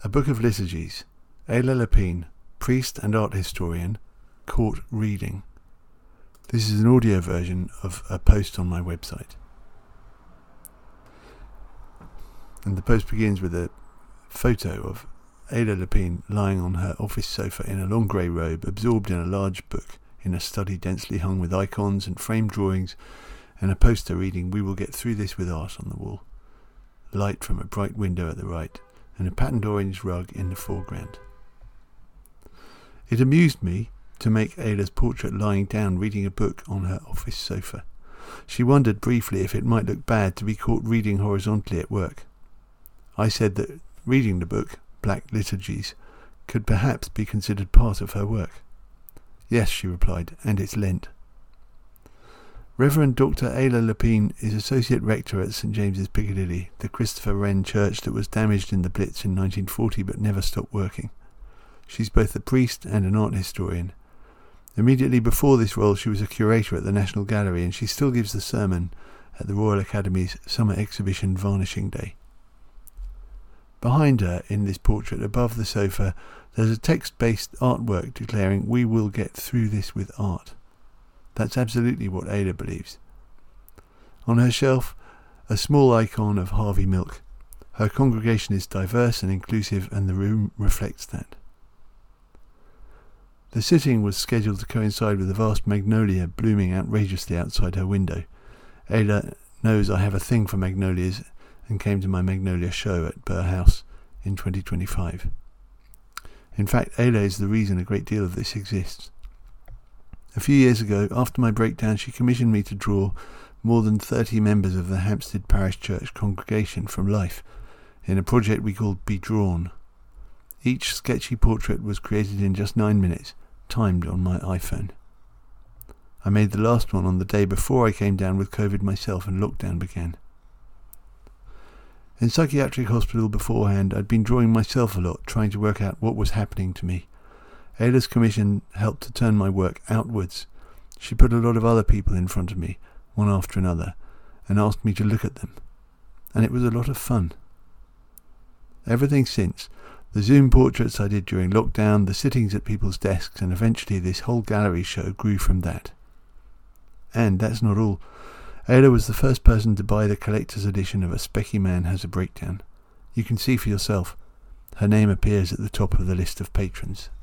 A Book of Liturgies. Ayla Lapine, priest and art historian, caught reading. This is an audio version of a post on my website. And the post begins with a photo of Ayla Lapine lying on her office sofa in a long grey robe, absorbed in a large book in a study densely hung with icons and framed drawings, and a poster reading "We will get through this with art" on the wall. Light from a bright window at the right, and a patterned orange rug in the foreground. It amused me to make Ayla's portrait lying down reading a book on her office sofa. She wondered briefly if it might look bad to be caught reading horizontally at work. I said that reading the book, Black Liturgies, could perhaps be considered part of her work. "Yes," she replied, "and it's Lent." Reverend Dr. Ayla Lapine is Associate Rector at St. James's Piccadilly, the Christopher Wren church that was damaged in the Blitz in 1940 but never stopped working. She's both a priest and an art historian. Immediately before this role she was a curator at the National Gallery, and she still gives the sermon at the Royal Academy's summer exhibition Varnishing Day. Behind her, in this portrait, above the sofa, there's a text-based artwork declaring "We will get through this with art." That's absolutely what Ayla believes. On her shelf, a small icon of Harvey Milk. Her congregation is diverse and inclusive, and the room reflects that. The sitting was scheduled to coincide with a vast magnolia blooming outrageously outside her window. Ayla knows I have a thing for magnolias and came to my magnolia show at Burr House in 2025. In fact, Ayla is the reason a great deal of this exists. A few years ago, after my breakdown, she commissioned me to draw more than 30 members of the Hampstead Parish Church congregation from life in a project we called Be Drawn. Each sketchy portrait was created in just 9 minutes, timed on my iPhone. I made the last one on the day before I came down with COVID myself and lockdown began. In psychiatric hospital beforehand, I'd been drawing myself a lot, trying to work out what was happening to me. Ayla's commission helped to turn my work outwards. She put a lot of other people in front of me, one after another, and asked me to look at them. And it was a lot of fun. Everything since, the Zoom portraits I did during lockdown, the sittings at people's desks, and eventually this whole gallery show grew from that. And that's not all. Ayla was the first person to buy the collector's edition of A Specky Man Has a Breakdown. You can see for yourself. Her name appears at the top of the list of patrons.